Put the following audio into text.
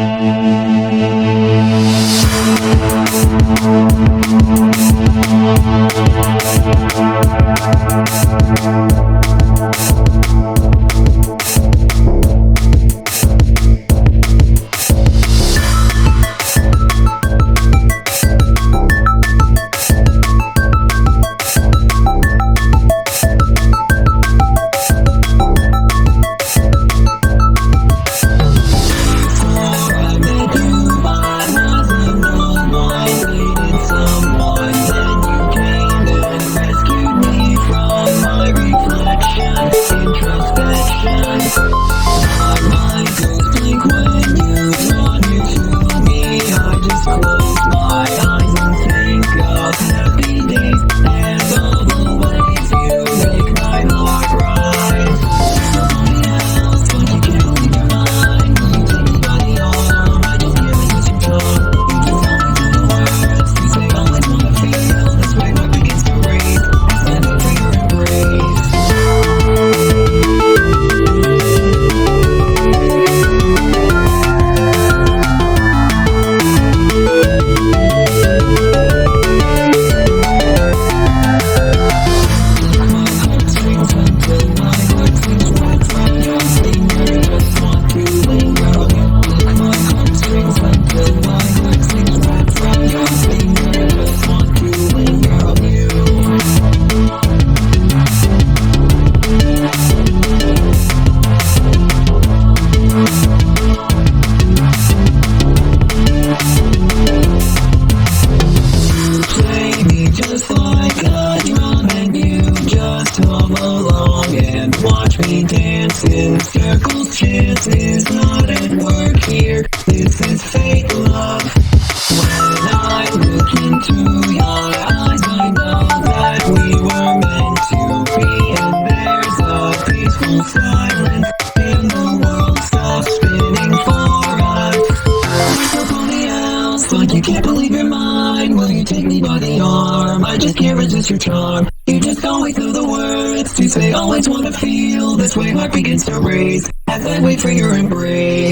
dancing circles, chances not at work here. This is fake love. When I look into your eyes, I know that we were meant to be. And there's a peaceful silence, and the world stops spinning for us. We're somebody else, like you can't believe you're mine. Will you take me by the arm? I just can't resist your charm. You just always know the words to say, always wanna feel this way. Heart begins to race as I wait for your embrace.